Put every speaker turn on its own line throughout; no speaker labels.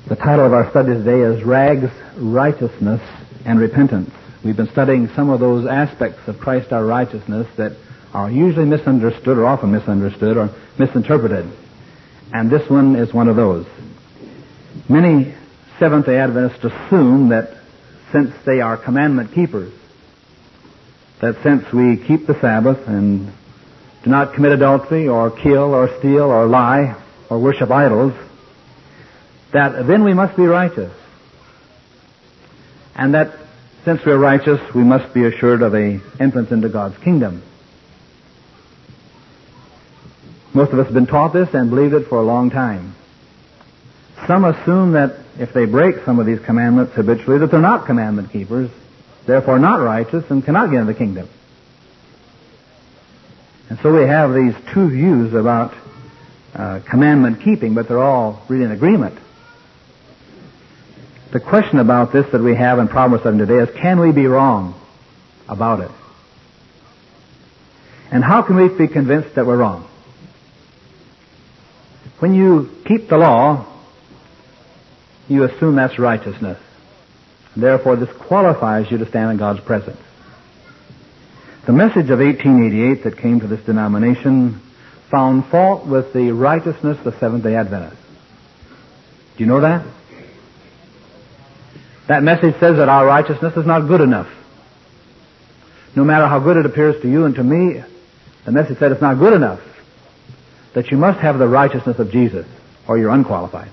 The title of our study today is Rags, Righteousness, and Repentance. We've been studying some of those aspects of Christ our righteousness that are usually misunderstood or often misunderstood or misinterpreted. And this one is one of those. Many Seventh-day Adventists assume that since they are commandment keepers, that since we keep the Sabbath and do not commit adultery or kill or steal or lie or worship idols, that then we must be righteous. And that since we're righteous, we must be assured of an entrance into God's kingdom. Most of us have been taught this and believed it for a long time. Some assume that if they break some of these commandments habitually, that they're not commandment keepers, therefore not righteous, and cannot get into the kingdom. And so we have these two views about commandment keeping, but they're all really in agreement. The question about this that we have in problem study today is, can we be wrong about it? And how can we be convinced that we're wrong? When you keep the law, you assume that's righteousness. Therefore, this qualifies you to stand in God's presence. The message of 1888 that came to this denomination found fault with the righteousness of Seventh-day Adventists. Do you know that? That message says that our righteousness is not good enough. No matter how good it appears to you and to me, the message said it's not good enough. That you must have the righteousness of Jesus, or you're unqualified.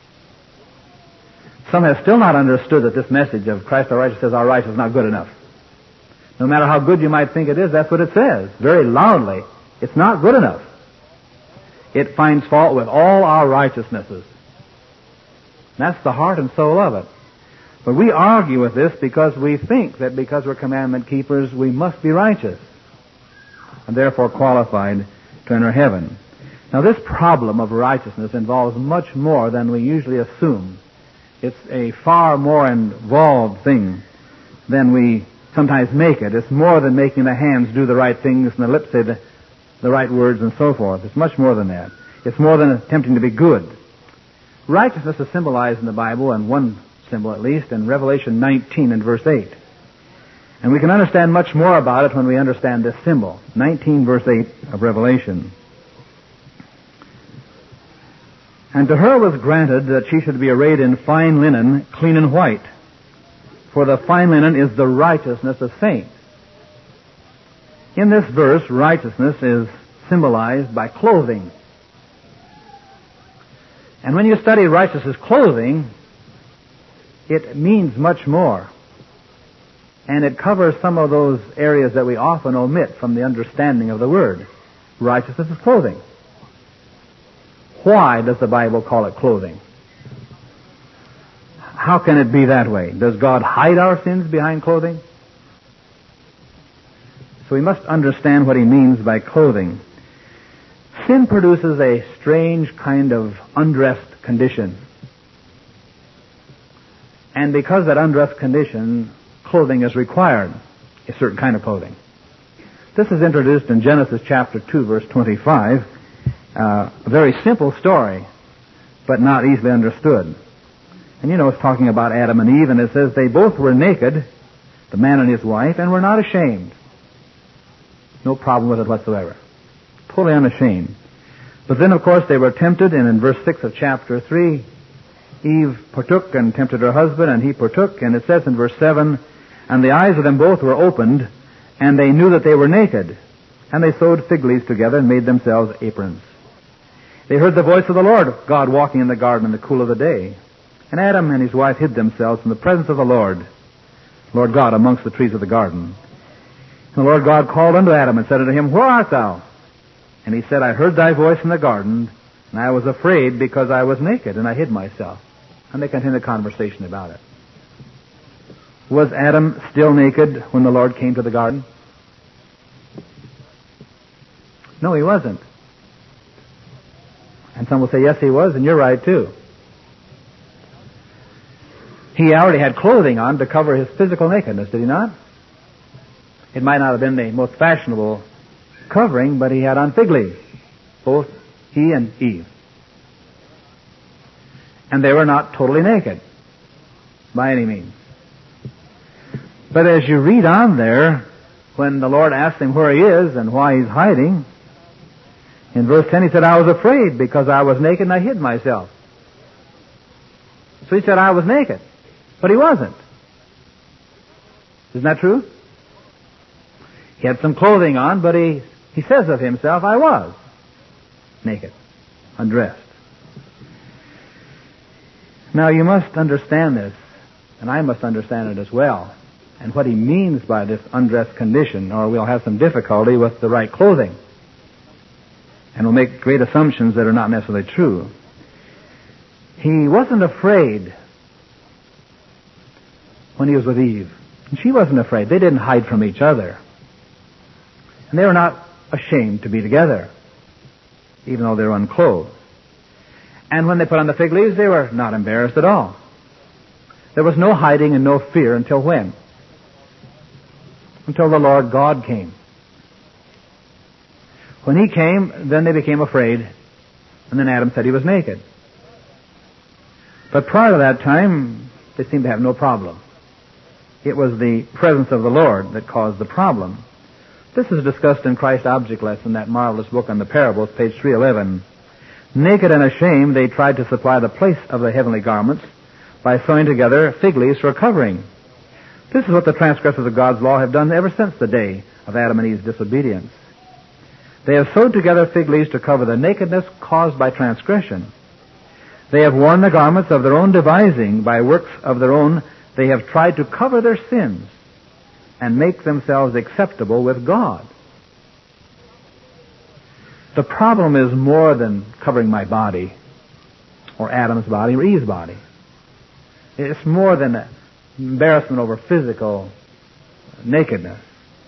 Some have still not understood that this message of Christ our righteousness says our righteousness is not good enough. No matter how good you might think it is, that's what it says. Very loudly, it's not good enough. It finds fault with all our righteousnesses. That's the heart and soul of it. But we argue with this because we think that because we're commandment keepers, we must be righteous, and therefore qualified to enter heaven. Now, this problem of righteousness involves much more than we usually assume. It's a far more involved thing than we sometimes make it. It's more than making the hands do the right things and the lips say the right words and so forth. It's much more than that. It's more than attempting to be good. Righteousness is symbolized in the Bible, and one symbol at least, in Revelation 19 and verse 8. And we can understand much more about it when we understand this symbol. 19 verse 8 of Revelation. And to her was granted that she should be arrayed in fine linen, clean and white. For the fine linen is the righteousness of saints. In this verse, righteousness is symbolized by clothing. And when you study righteousness clothing, it means much more. And it covers some of those areas that we often omit from the understanding of the word. Righteousness is clothing. Why does the Bible call it clothing? How can it be that way? Does God hide our sins behind clothing? So we must understand what he means by clothing. Sin produces a strange kind of undressed condition. And because of that undressed condition, clothing is required, a certain kind of clothing. This is introduced in Genesis chapter 2, verse 25. A very simple story, but not easily understood. And you know, it's talking about Adam and Eve, and it says they both were naked, the man and his wife, and were not ashamed. No problem with it whatsoever. Totally unashamed. But then, of course, they were tempted, and in verse 6 of chapter 3, Eve partook and tempted her husband, and he partook, and it says in verse 7, and the eyes of them both were opened, and they knew that they were naked, and they sewed fig leaves together and made themselves aprons. They heard the voice of the Lord God walking in the garden in the cool of the day, and Adam and his wife hid themselves in the presence of the Lord God, amongst the trees of the garden. And the Lord God called unto Adam and said unto him, Where art thou? And he said, I heard thy voice in the garden, and I was afraid because I was naked, and I hid myself. And they continued the conversation about it. Was Adam still naked when the Lord came to the garden? No, he wasn't. And some will say, yes, he was, and you're right, too. He already had clothing on to cover his physical nakedness, did he not? It might not have been the most fashionable covering, but he had on fig leaves, both he and Eve. And they were not totally naked, by any means. But as you read on there, when the Lord asked him where he is and why he's hiding, in verse 10 he said, I was afraid because I was naked and I hid myself. So he said, I was naked. But he wasn't. Isn't that true? He had some clothing on, but he says of himself, I was naked, undressed. Now you must understand this, and I must understand it as well, and what he means by this undressed condition, or we'll have some difficulty with the right clothing. And we'll make great assumptions that are not necessarily true. He wasn't afraid when he was with Eve. And she wasn't afraid. They didn't hide from each other. And they were not ashamed to be together, even though they were unclothed. And when they put on the fig leaves, they were not embarrassed at all. There was no hiding and no fear until when? Until the Lord God came. When he came, then they became afraid, and then Adam said he was naked. But prior to that time, they seemed to have no problem. It was the presence of the Lord that caused the problem. This is discussed in Christ's Object Lesson, that marvelous book on the parables, page 311. Naked and ashamed, they tried to supply the place of the heavenly garments by sewing together fig leaves for a covering. This is what the transgressors of God's law have done ever since the day of Adam and Eve's disobedience. They have sewed together fig leaves to cover the nakedness caused by transgression. They have worn the garments of their own devising. By works of their own, they have tried to cover their sins and make themselves acceptable with God. The problem is more than covering my body, or Adam's body, or Eve's body. It's more than embarrassment over physical nakedness.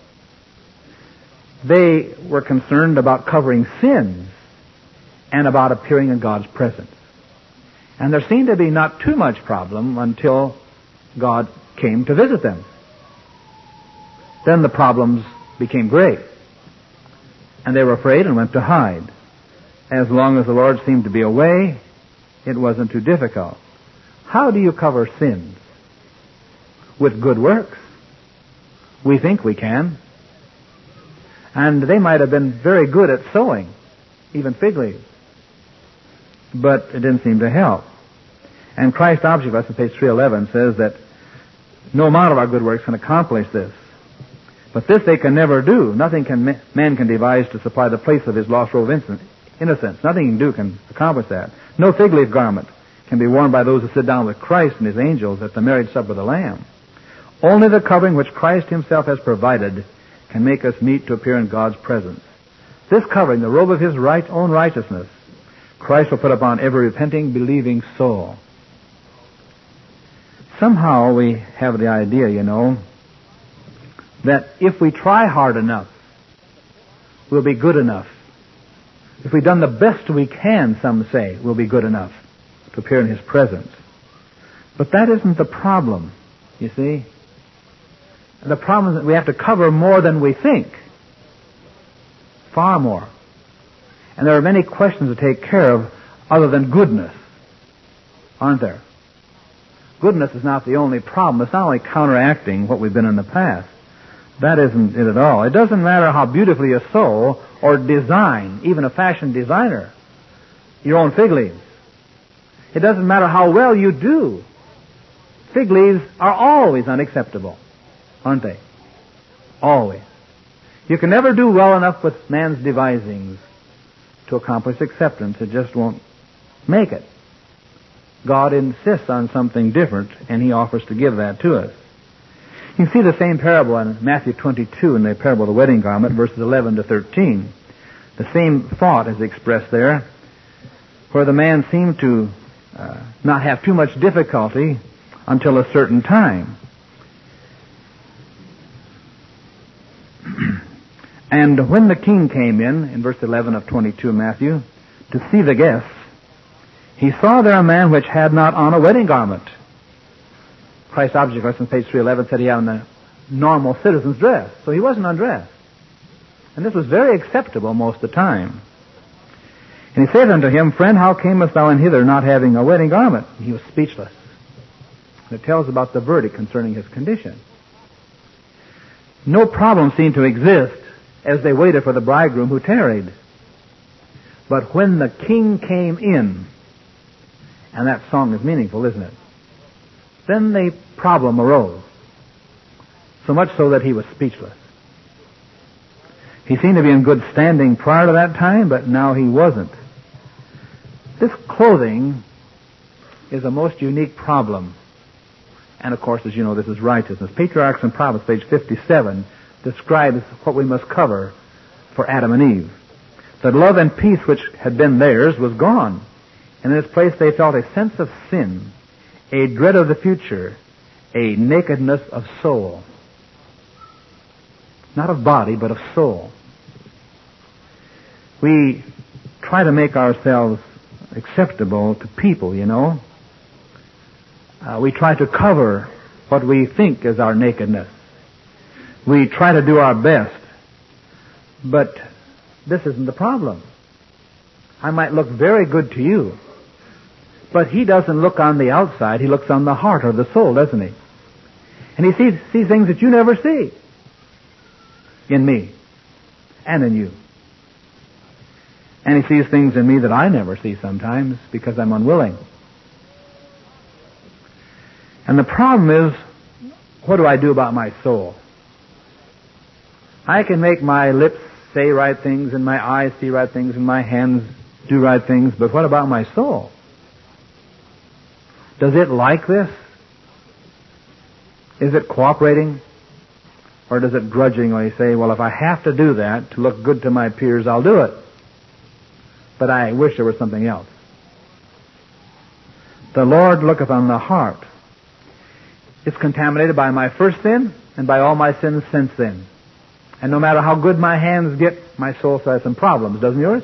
They were concerned about covering sins and about appearing in God's presence. And there seemed to be not too much problem until God came to visit them. Then the problems became great. And they were afraid and went to hide. As long as the Lord seemed to be away, it wasn't too difficult. How do you cover sins? With good works. We think we can. And they might have been very good at sewing, even fig leaves. But it didn't seem to help. And Christ's Object Lesson, page 311, says that no amount of our good works can accomplish this. But this they can never do. Nothing man can devise to supply the place of his lost robe of innocence. Nothing he can do can accomplish that. No fig leaf garment can be worn by those who sit down with Christ and his angels at the marriage supper of the Lamb. Only the covering which Christ himself has provided can make us meet to appear in God's presence. This covering, the robe of his own righteousness, Christ will put upon every repenting, believing soul. Somehow we have the idea, that if we try hard enough, we'll be good enough. If we've done the best we can, some say, we'll be good enough to appear in his presence. But that isn't the problem, you see. The problem is that we have to cover more than we think. Far more. And there are many questions to take care of other than goodness, aren't there? Goodness is not the only problem. It's not only counteracting what we've been in the past. That isn't it at all. It doesn't matter how beautifully you sew or design, even a fashion designer, your own fig leaves. It doesn't matter how well you do. Fig leaves are always unacceptable, aren't they? Always. You can never do well enough with man's devisings to accomplish acceptance. It just won't make it. God insists on something different, and he offers to give that to us. You can see the same parable in Matthew 22 in the parable of the wedding garment, verses 11 to 13. The same thought is expressed there, where the man seemed to not have too much difficulty until a certain time. And when the king came in verse 11 of 22 Matthew, to see the guests, he saw there a man which had not on a wedding garment. Christ's Object Lesson, page 311, said he had on the normal citizen's dress. So he wasn't undressed. And this was very acceptable most of the time. And he said unto him, Friend, how camest thou in hither not having a wedding garment? And he was speechless. And it tells about the verdict concerning his condition. No problem seemed to exist as they waited for the bridegroom who tarried. But when the king came in, and that song is meaningful, isn't it? Then the problem arose. So much so that he was speechless. He seemed to be in good standing prior to that time, but now he wasn't. This clothing is a most unique problem. And of course, as you know, this is righteousness. Patriarchs and Prophets, page 57, describes what we must cover for Adam and Eve. The love and peace which had been theirs was gone. And in its place they felt a sense of sin, a dread of the future, a nakedness of soul. Not of body, but of soul. We try to make ourselves acceptable to people, you know. We try to cover what we think is our nakedness. We try to do our best. But this isn't the problem. I might look very good to you, but he doesn't look on the outside. He looks on the heart or the soul, doesn't he? And he sees things that you never see in me and in you. And he sees things in me that I never see sometimes because I'm unwilling. And the problem is, what do I do about my soul? I can make my lips say right things and my eyes see right things and my hands do right things, but what about my soul? Does it like this? Is it cooperating? Or does it grudgingly say, well, if I have to do that to look good to my peers, I'll do it. But I wish there was something else. The Lord looketh on the heart. It's contaminated by my first sin and by all my sins since then. And no matter how good my hands get, my soul still has some problems, doesn't yours?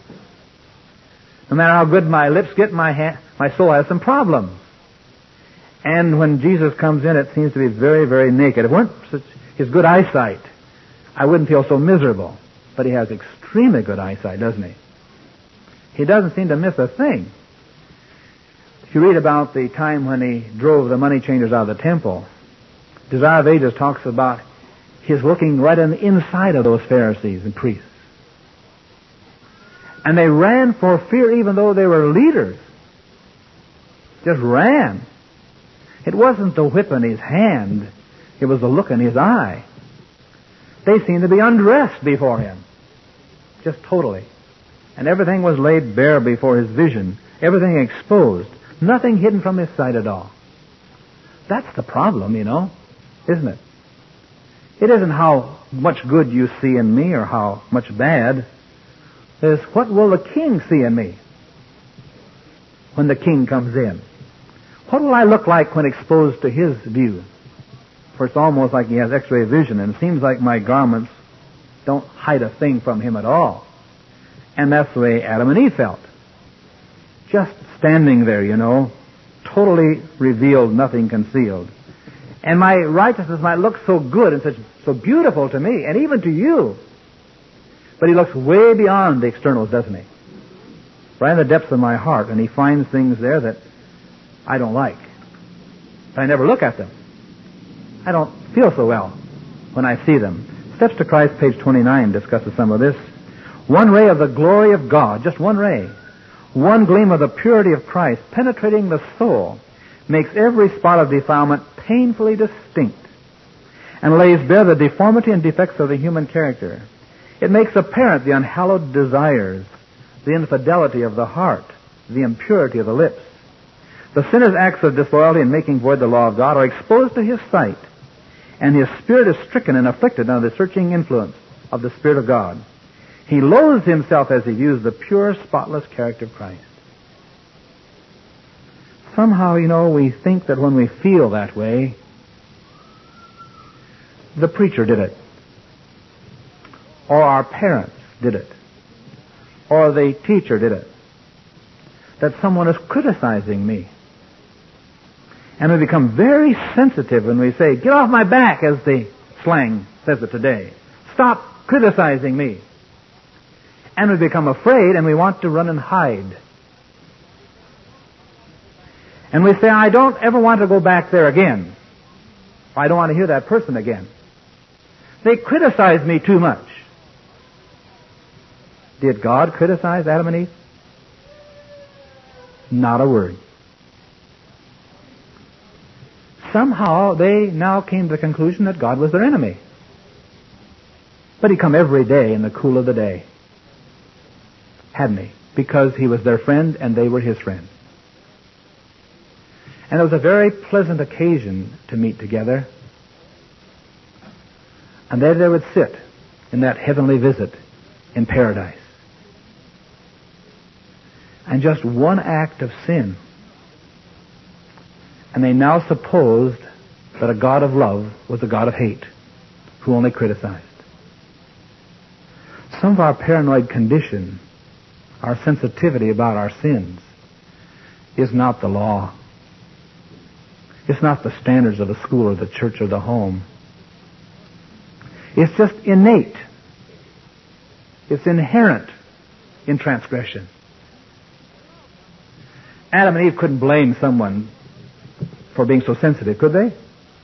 No matter how good my lips get, my soul has some problems. And when Jesus comes in, it seems to be very, very naked. If it weren't such his good eyesight, I wouldn't feel so miserable. But he has extremely good eyesight, doesn't he? He doesn't seem to miss a thing. If you read about the time when he drove the money changers out of the temple, Desire of Ages talks about his looking right on the inside of those Pharisees and priests. And they ran for fear even though they were leaders. Just ran. It wasn't the whip in his hand. It was the look in his eye. They seemed to be undressed before him. Just totally. And everything was laid bare before his vision. Everything exposed. Nothing hidden from his sight at all. That's the problem, you know, isn't it? It isn't how much good you see in me or how much bad. It's what will the king see in me when the king comes in? What will I look like when exposed to his view? For it's almost like he has x-ray vision, and it seems like my garments don't hide a thing from him at all. And that's the way Adam and Eve felt. Just standing there, you know, totally revealed, nothing concealed. And my righteousness might look so good and so beautiful to me, and even to you. But he looks way beyond the externals, doesn't he? Right in the depths of my heart, and he finds things there that I don't like. But I never look at them. I don't feel so well when I see them. Steps to Christ, page 29, discusses some of this. One ray of the glory of God, just one ray, one gleam of the purity of Christ penetrating the soul, makes every spot of defilement painfully distinct and lays bare the deformity and defects of the human character. It makes apparent the unhallowed desires, the infidelity of the heart, the impurity of the lips. The sinner's acts of disloyalty in making void the law of God are exposed to his sight, and his spirit is stricken and afflicted under the searching influence of the Spirit of God. He loathes himself as he views the pure, spotless character of Christ. Somehow, you know, we think that when we feel that way, the preacher did it, or our parents did it, or the teacher did it, that someone is criticizing me. And we become very sensitive when we say, get off my back, as the slang says it today. Stop criticizing me. And we become afraid and we want to run and hide. And we say, I don't ever want to go back there again. I don't want to hear that person again. They criticize me too much. Did God criticize Adam and Eve? Not a word. Somehow they now came to the conclusion that God was their enemy. But He'd come every day in the cool of the day. Hadn't He? Because He was their friend and they were His friends. And it was a very pleasant occasion to meet together. And there they would sit in that heavenly visit in paradise. And just one act of sin. And they now supposed that a God of love was a God of hate, who only criticized. Some of our paranoid condition, our sensitivity about our sins, is not the law. It's not the standards of the school or the church or the home. It's just innate. It's inherent in transgression. Adam and Eve couldn't blame someone for being so sensitive, could they?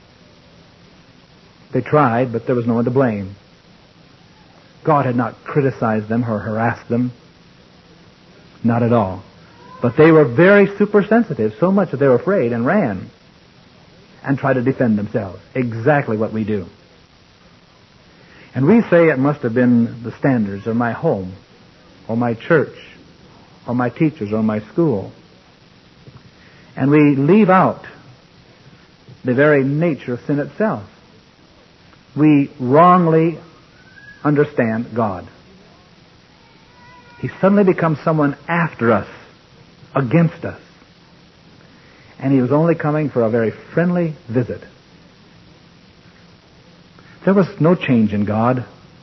They tried, but there was no one to blame. God had not criticized them or harassed them. Not at all. But they were very supersensitive, so much that they were afraid and ran and tried to defend themselves. Exactly what we do. And we say it must have been the standards of my home, or my church, or my teachers, or my school. And we leave out the very nature of sin itself. We wrongly understand God. He suddenly becomes someone after us, against us. And He was only coming for a very friendly visit. There was no change in God.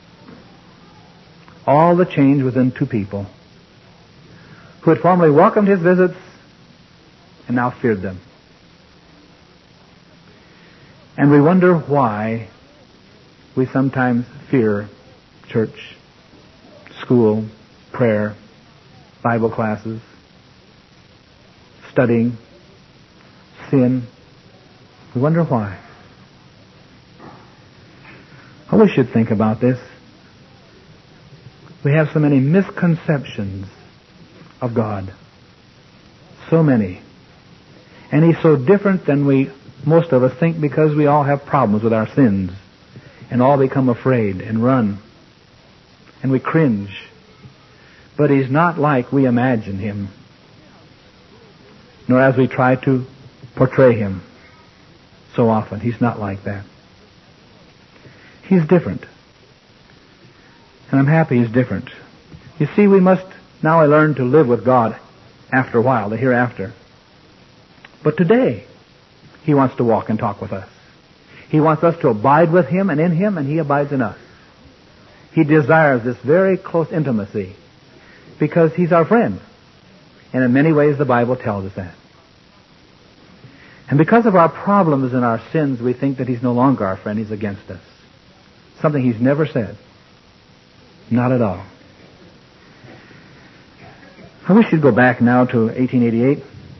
All the change was in two people who had formerly welcomed His visits and now feared them. And we wonder why we sometimes fear church, school, prayer, Bible classes, studying, sin. We wonder why. Oh, we should think about this. We have so many misconceptions of God. So many. And He's so different than most of us think, because we all have problems with our sins and all become afraid and run and we cringe. But He's not like we imagine Him, nor as we try to portray Him so often. He's not like that. He's different. And I'm happy He's different. You see, we must now learn to live with God after a while, the hereafter. But today, He wants to walk and talk with us. He wants us to abide with Him and in Him, and He abides in us. He desires this very close intimacy because He's our friend. And in many ways the Bible tells us that. And because of our problems and our sins, we think that He's no longer our friend, He's against us. Something He's never said. Not at all. I wish you'd go back now to 1888.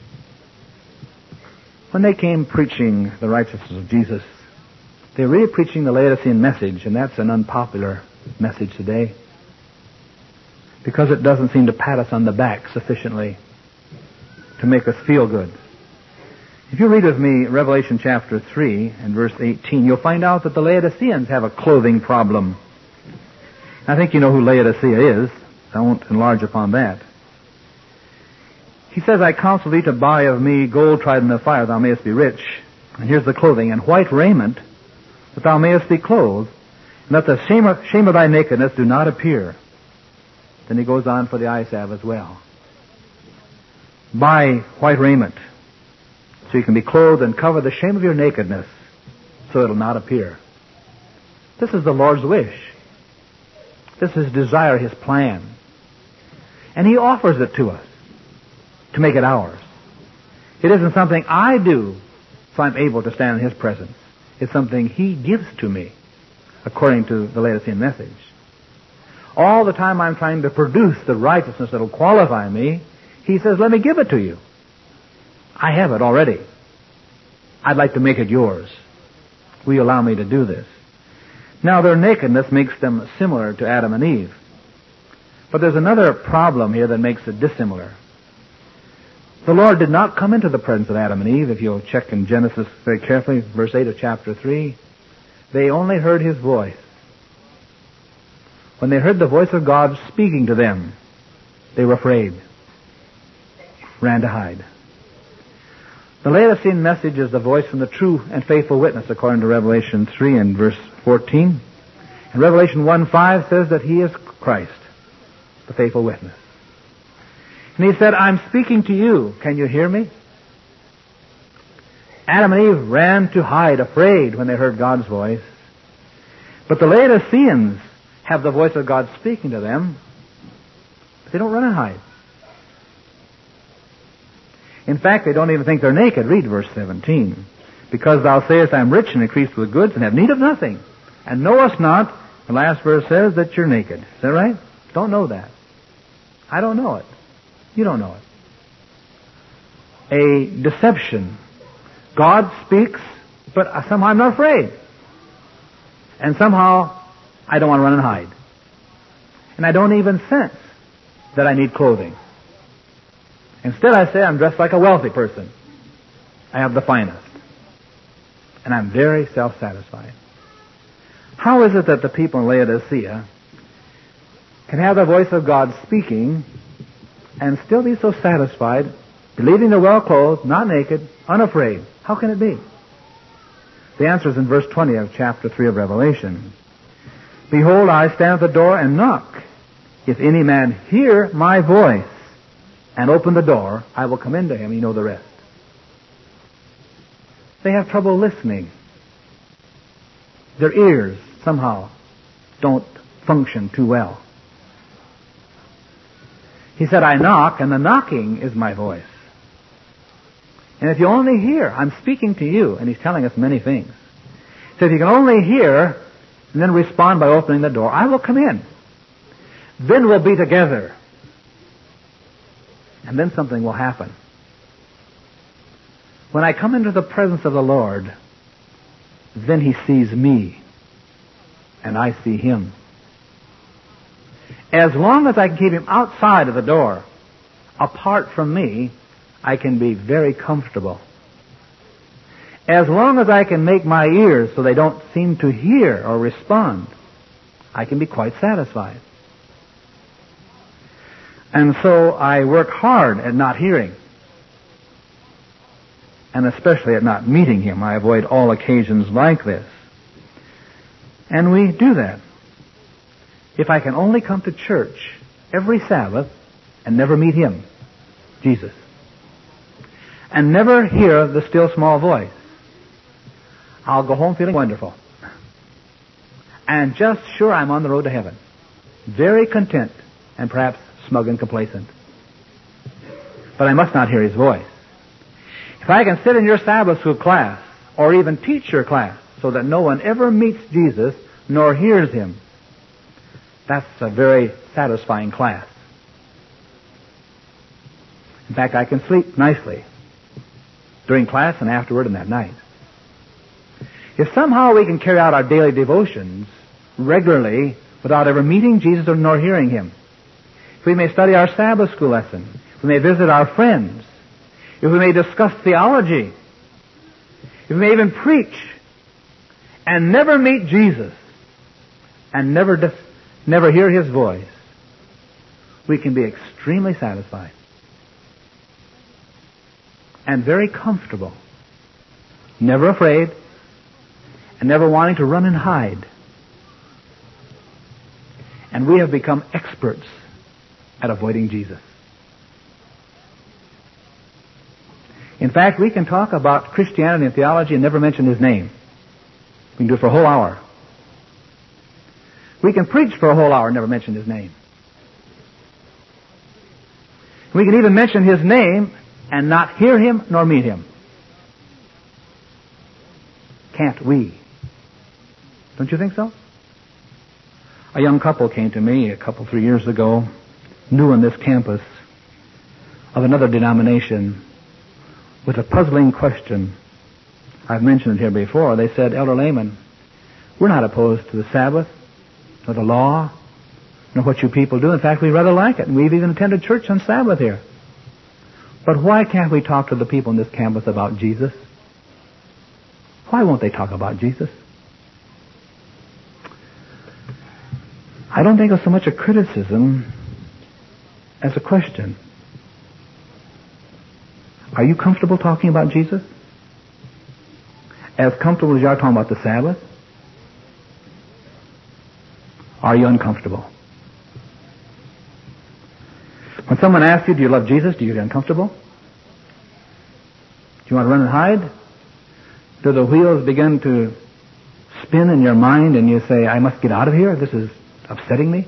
When they came preaching the righteousness of Jesus, they were really preaching the Laodicean message, and that's an unpopular message today because it doesn't seem to pat us on the back sufficiently to make us feel good. If you read with me Revelation chapter 3 and verse 18, you'll find out that the Laodiceans have a clothing problem. I think you know who Laodicea is. I won't enlarge upon that. He says, I counsel thee to buy of me gold tried in the fire, thou mayest be rich. And here's the clothing, and white raiment, that thou mayest be clothed, and that the shame of thy nakedness do not appear. Then he goes on for the eye salve as well. Buy white raiment, so you can be clothed and cover the shame of your nakedness, so it'll not appear. This is the Lord's wish. This is His desire, His plan. And He offers it to us to make it ours. It isn't something I do so I'm able to stand in His presence. It's something He gives to me, according to the Laodicean message. All the time I'm trying to produce the righteousness that will qualify me, He says, let me give it to you. I have it already. I'd like to make it yours. Will you allow me to do this? Now, their nakedness makes them similar to Adam and Eve. But there's another problem here that makes it dissimilar. The Lord did not come into the presence of Adam and Eve. If you'll check in Genesis very carefully, verse 8 of chapter 3, they only heard His voice. When they heard the voice of God speaking to them, they were afraid, ran to hide. The Laodicean message is the voice from the true and faithful witness, according to Revelation 3 and verse 14. And Revelation 1:5 says that He is Christ, the faithful witness. And He said, I'm speaking to you. Can you hear me? Adam and Eve ran to hide, afraid, when they heard God's voice. But the Laodiceans have the voice of God speaking to them, but they don't run and hide. In fact, they don't even think they're naked. Read verse 17. Because thou sayest, I am rich and increased with goods and have need of nothing, and knowest not, the last verse says, that you're naked. Is that right? Don't know that. I don't know it. You don't know it. A deception. God speaks, but somehow I'm not afraid. And somehow I don't want to run and hide. And I don't even sense that I need clothing. Instead I say I'm dressed like a wealthy person. I have the finest. And I'm very self-satisfied. How is it that the people in Laodicea can have the voice of God speaking and still be so satisfied, believing they're well clothed, not naked, unafraid? How can it be? The answer is in verse 20 of chapter 3 of Revelation. Behold, I stand at the door and knock. If any man hear my voice and open the door, I will come into him. You know the rest. They have trouble listening. Their ears somehow don't function too well. He said, I knock, and the knocking is my voice. And if you only hear, I'm speaking to you, and He's telling us many things. So if you can only hear and then respond by opening the door, I will come in. Then we'll be together. And then something will happen. When I come into the presence of the Lord, then He sees me, and I see Him. As long as I can keep Him outside of the door, apart from me, I can be very comfortable. As long as I can make my ears so they don't seem to hear or respond, I can be quite satisfied. And so I work hard at not hearing, and especially at not meeting Him. I avoid all occasions like this. And we do that. If I can only come to church every Sabbath and never meet Him, Jesus, and never hear the still small voice, I'll go home feeling wonderful. And just sure I'm on the road to heaven. Very content and perhaps smug and complacent. But I must not hear His voice. If I can sit in your Sabbath school class or even teach your class so that no one ever meets Jesus nor hears Him, that's a very satisfying class. In fact, I can sleep nicely during class and afterward and that night. If somehow we can carry out our daily devotions regularly without ever meeting Jesus or nor hearing Him, if we may study our Sabbath school lesson, if we may visit our friends, if we may discuss theology, if we may even preach, and never meet Jesus, and never hear His voice, we can be extremely satisfied and very comfortable, never afraid, and never wanting to run and hide. And we have become experts at avoiding Jesus. In fact, we can talk about Christianity and theology and never mention His name. We can do it for a whole hour. We can preach for a whole hour and never mention His name. We can even mention His name and not hear Him nor meet Him. Can't we? Don't you think so? A young couple came to me 3 years ago, new on this campus, of another denomination, with a puzzling question. I've mentioned it here before. They said, Elder Lehman, we're not opposed to the Sabbath, nor the law, nor what you people do. In fact, we rather like it, and we've even attended church on Sabbath here. But why can't we talk to the people in this campus about Jesus? Why won't they talk about Jesus? I don't think it's so much a criticism as a question. Are you comfortable talking about Jesus? As comfortable as you are talking about the Sabbath? Are you uncomfortable? When someone asks you, do you love Jesus, do you get uncomfortable? Do you want to run and hide? Do the wheels begin to spin in your mind and you say, I must get out of here, this is upsetting me?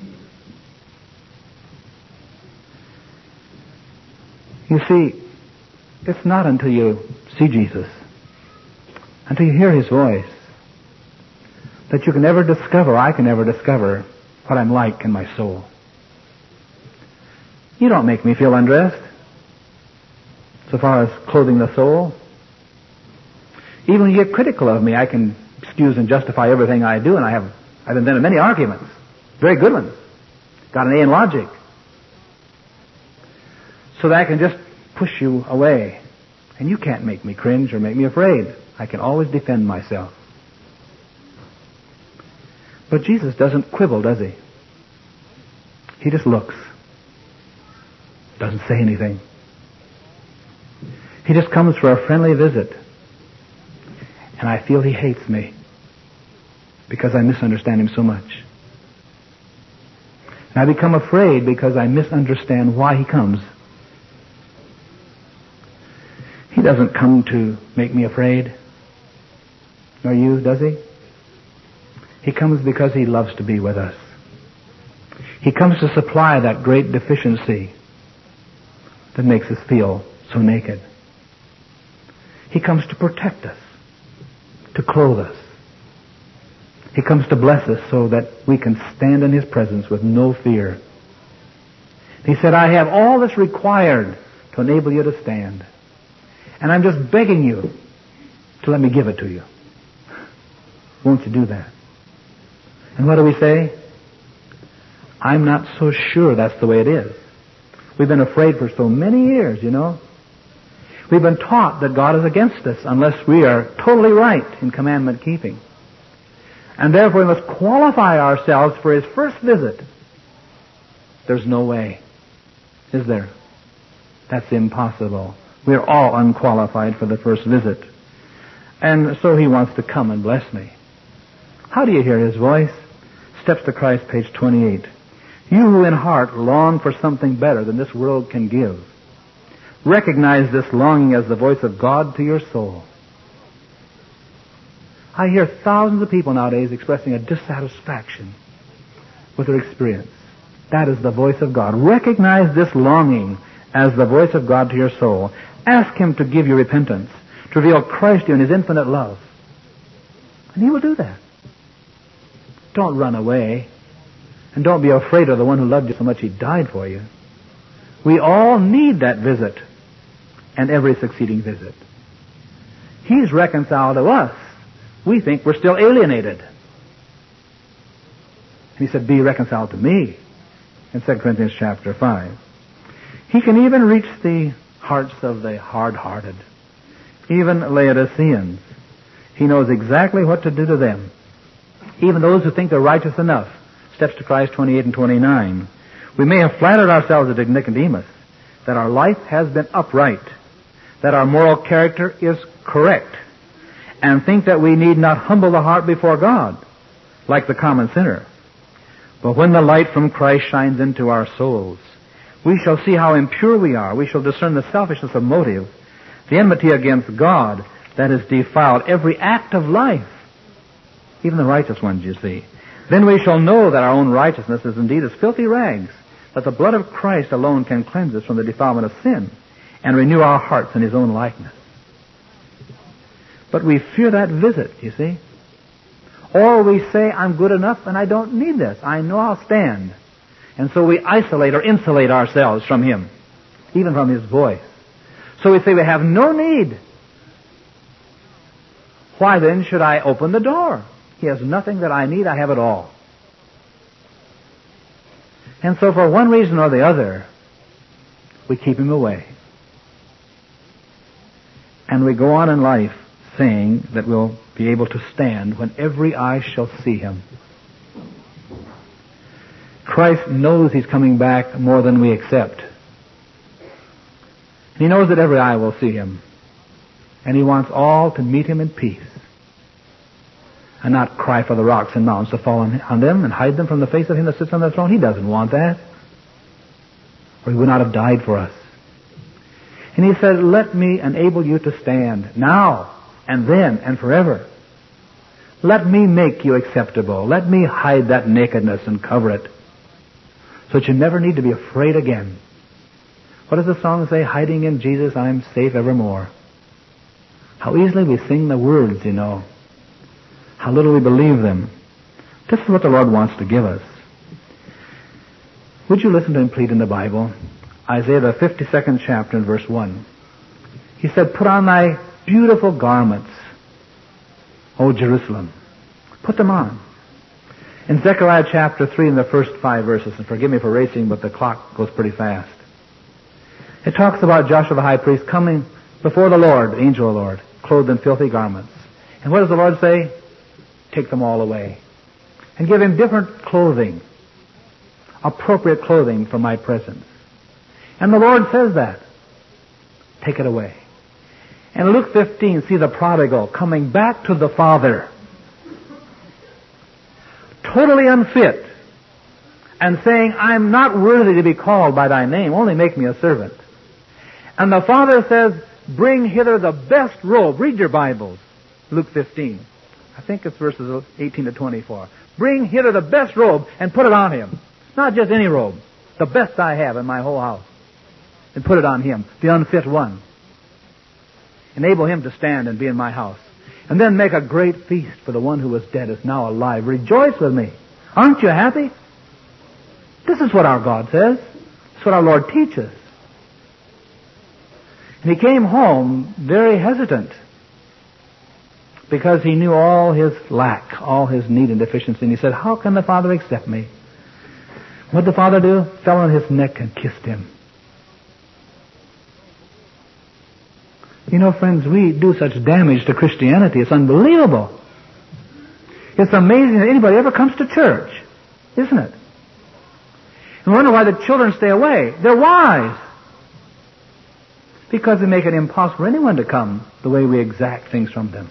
You see, it's not until you see Jesus, until you hear His voice, that you can ever discover, I can ever discover, what I'm like in my soul. You don't make me feel undressed, so far as clothing the soul. Even when you get critical of me, I can excuse and justify everything I do, and I've invented many arguments, very good ones, got an A in logic, so that I can just push you away. And you can't make me cringe or make me afraid. I can always defend myself. But Jesus doesn't quibble, does He? He just looks. Doesn't say anything. He just comes for a friendly visit. And I feel He hates me because I misunderstand Him so much. And I become afraid because I misunderstand why He comes. He doesn't come to make me afraid. Nor you, does He? He comes because He loves to be with us. He comes to supply that great deficiency that makes us feel so naked. He comes to protect us, to clothe us. He comes to bless us so that we can stand in His presence with no fear. He said, I have all that's required to enable you to stand. And I'm just begging you to let me give it to you. Won't you do that? And what do we say? I'm not so sure that's the way it is. We've been afraid for so many years, you know. We've been taught that God is against us unless we are totally right in commandment keeping. And therefore we must qualify ourselves for His first visit. There's no way, is there? That's impossible. We're all unqualified for the first visit. And so He wants to come and bless me. How do you hear His voice? Steps to Christ, page 28. You who in heart long for something better than this world can give, recognize this longing as the voice of God to your soul. I hear thousands of people nowadays expressing a dissatisfaction with their experience. That is the voice of God. Recognize this longing as the voice of God to your soul. Ask Him to give you repentance, to reveal Christ to you in His infinite love. And He will do that. Don't run away. And don't be afraid of the one who loved you so much He died for you. We all need that visit and every succeeding visit. He's reconciled to us. We think we're still alienated. He said, be reconciled to me in 2 Corinthians chapter 5. He can even reach the hearts of the hard-hearted, even Laodiceans. He knows exactly what to do to them. Even those who think they're righteous enough. Steps to Christ 28 and 29. We may have flattered ourselves at Nicodemus that our life has been upright, that our moral character is correct, and think that we need not humble the heart before God, like the common sinner. But when the light from Christ shines into our souls, we shall see how impure we are. We shall discern the selfishness of motive, the enmity against God that has defiled every act of life, even the righteous ones, you see. Then we shall know that our own righteousness is indeed as filthy rags, that the blood of Christ alone can cleanse us from the defilement of sin and renew our hearts in His own likeness. But we fear that visit, you see. Or we say, I'm good enough and I don't need this. I know I'll stand. And so we isolate or insulate ourselves from Him, even from His voice. So we say we have no need. Why then should I open the door? He has nothing that I need. I have it all. And so for one reason or the other, we keep Him away. And we go on in life saying that we'll be able to stand when every eye shall see Him. Christ knows He's coming back more than we accept. He knows that every eye will see Him. And He wants all to meet Him in peace. And not cry for the rocks and mountains to fall on them and hide them from the face of Him that sits on the throne. He doesn't want that. Or He would not have died for us. And He said, let me enable you to stand now and then and forever. Let me make you acceptable. Let me hide that nakedness and cover it so that you never need to be afraid again. What does the song say? Hiding in Jesus, I'm safe evermore. How easily we sing the words, you know. How little we believe them. This is what the Lord wants to give us. Would you listen to Him plead in the Bible? Isaiah, the 52nd chapter and verse 1. He said, put on thy beautiful garments, O Jerusalem. Put them on. In Zechariah chapter 3 in the first 5 verses, and forgive me for racing, but the clock goes pretty fast. It talks about Joshua the high priest coming before the Lord, the angel of the Lord, clothed in filthy garments. And what does the Lord say? Take them all away. And give him different clothing, appropriate clothing for my presence. And the Lord says that. Take it away. And Luke 15, see the prodigal coming back to the Father, totally unfit, and saying, I'm not worthy to be called by thy name, only make me a servant. And the Father says, bring hither the best robe. Read your Bibles. Luke 15. I think it's verses 18 to 24. Bring hither the best robe and put it on him. Not just any robe. The best I have in my whole house. And put it on him, the unfit one. Enable him to stand and be in my house. And then make a great feast for the one who was dead is now alive. Rejoice with me. Aren't you happy? This is what our God says. This is what our Lord teaches. And he came home very hesitant because he knew all his lack, all his need and deficiency. And he said, how can the Father accept me? What did the Father do? Fell on his neck and kissed him. You know, friends, we do such damage to Christianity. It's unbelievable. It's amazing that anybody ever comes to church, isn't it? And wonder why the children stay away. They're wise. Because we make it impossible for anyone to come the way we exact things from them.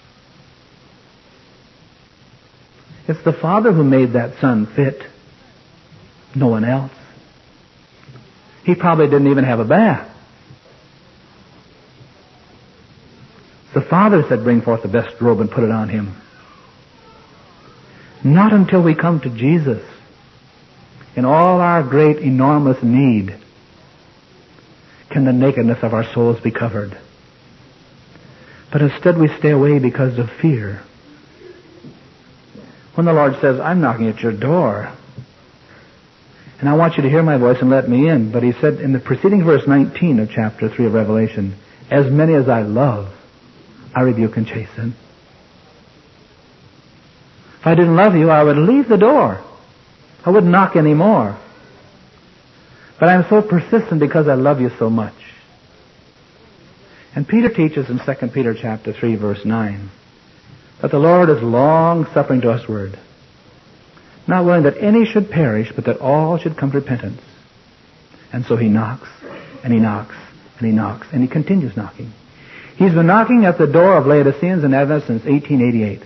It's the Father who made that Son fit. No one else. He probably didn't even have a bath. The Father said, bring forth the best robe and put it on him. Not until we come to Jesus in all our great, enormous need can the nakedness of our souls be covered. But instead we stay away because of fear. When the Lord says, I'm knocking at your door, and I want you to hear my voice and let me in. But he said in the preceding verse 19 of chapter 3 of Revelation, as many as I love, I rebuke and chasten. If I didn't love you, I would leave the door. I wouldn't knock anymore. But I'm so persistent because I love you so much. And Peter teaches in 2 Peter chapter 3 verse 9 that the Lord is long-suffering to usward, not willing that any should perish, but that all should come to repentance. And so he knocks, and he knocks, and he knocks, and he continues knocking. He's been knocking at the door of Laodiceans and Adventists since 1888.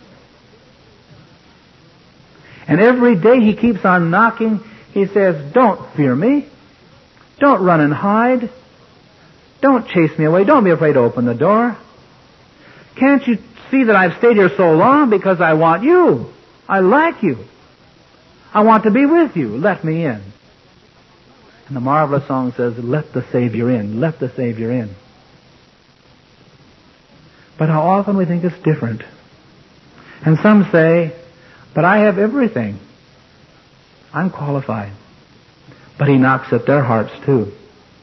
And every day he keeps on knocking. He says, don't fear me. Don't run and hide. Don't chase me away. Don't be afraid to open the door. Can't you see that I've stayed here so long because I want you? I like you. I want to be with you. Let me in. And the marvelous song says, let the Savior in. Let the Savior in. But how often we think it's different. And some say, but I have everything. I'm qualified. But he knocks at their hearts too.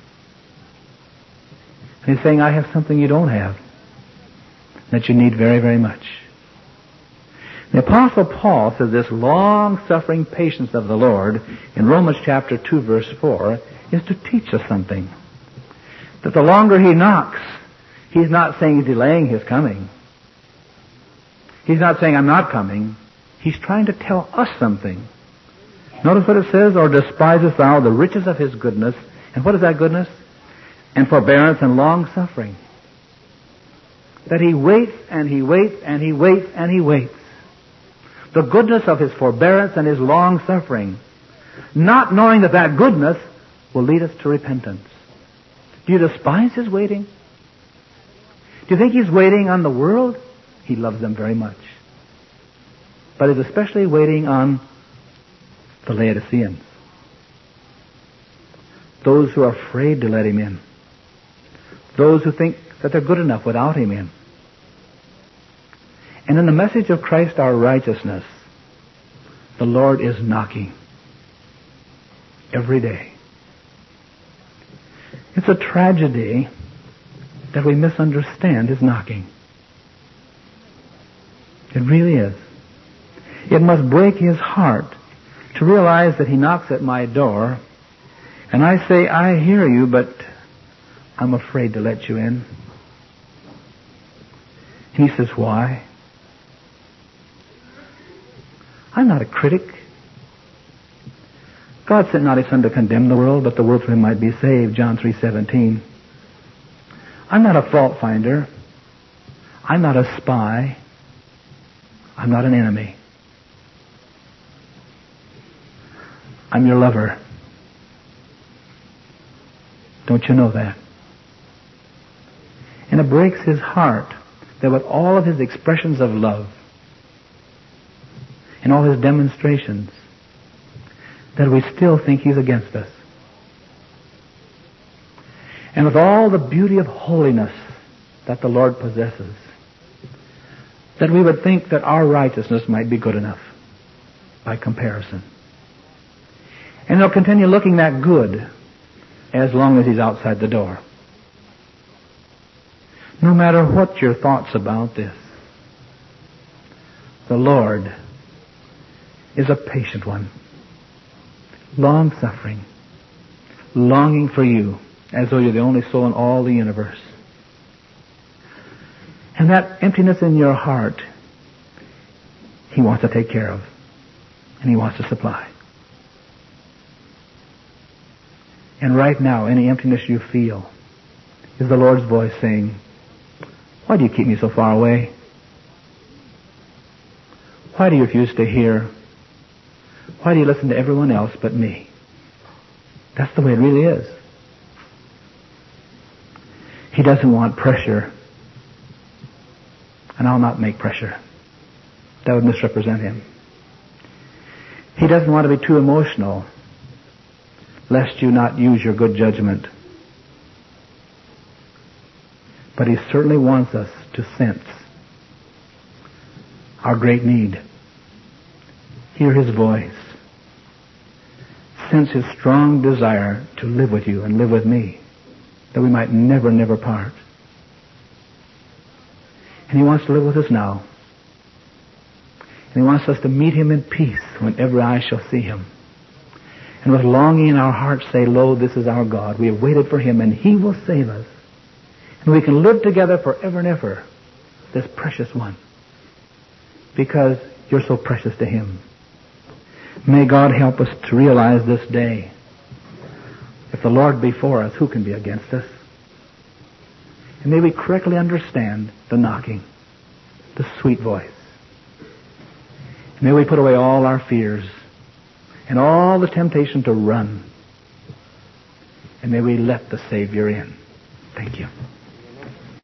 And he's saying, I have something you don't have, that you need very, very much. The Apostle Paul says this long-suffering patience of the Lord in Romans chapter 2 verse 4 is to teach us something. That the longer he knocks, he's not saying he's delaying his coming. He's not saying I'm not coming. He's trying to tell us something. Notice what it says, or despisest thou the riches of his goodness. And what is that goodness? And forbearance and long-suffering. That he waits and he waits and he waits and he waits. The goodness of his forbearance and his long-suffering. Not knowing that that goodness will lead us to repentance. Do you despise his waiting? Do you think he's waiting on the world? He loves them very much. But he's especially waiting on the Laodiceans. Those who are afraid to let him in. Those who think that they're good enough without him in. And in the message of Christ our righteousness, the Lord is knocking every day. It's a tragedy that we misunderstand his knocking. It really is. It must break his heart to realize that he knocks at my door, and I say, I hear you, but I'm afraid to let you in. And he says, why? I'm not a critic. God sent not his Son to condemn the world, but the world through him might be saved, John 3:17. I'm not a fault finder. I'm not a spy. I'm not an enemy. I'm your lover. Don't you know that? And it breaks his heart that with all of his expressions of love and all his demonstrations, that we still think he's against us. And with all the beauty of holiness that the Lord possesses, that we would think that our righteousness might be good enough by comparison. And he'll continue looking that good as long as he's outside the door. No matter what your thoughts about this, the Lord is a patient one, long-suffering, longing for you as though you're the only soul in all the universe. And that emptiness in your heart, he wants to take care of, and he wants to supply. And right now, any emptiness you feel is the Lord's voice saying, why do you keep me so far away? Why do you refuse to hear? Why do you listen to everyone else but me? That's the way it really is. He doesn't want pressure. And I'll not make pressure. That would misrepresent him. He doesn't want to be too emotional, lest you not use your good judgment. But he certainly wants us to sense our great need. Hear his voice. Sense his strong desire to live with you and live with me, that we might never, never part. And he wants to live with us now. And he wants us to meet him in peace when every eye shall see him. And with longing in our hearts say, lo, this is our God. We have waited for him and he will save us. And we can live together forever and ever, this precious one, because you're so precious to him. May God help us to realize this day, if the Lord be for us, who can be against us? And may we correctly understand the knocking, the sweet voice. And may we put away all our fears and all the temptation to run. And may we let the Savior in. Thank you.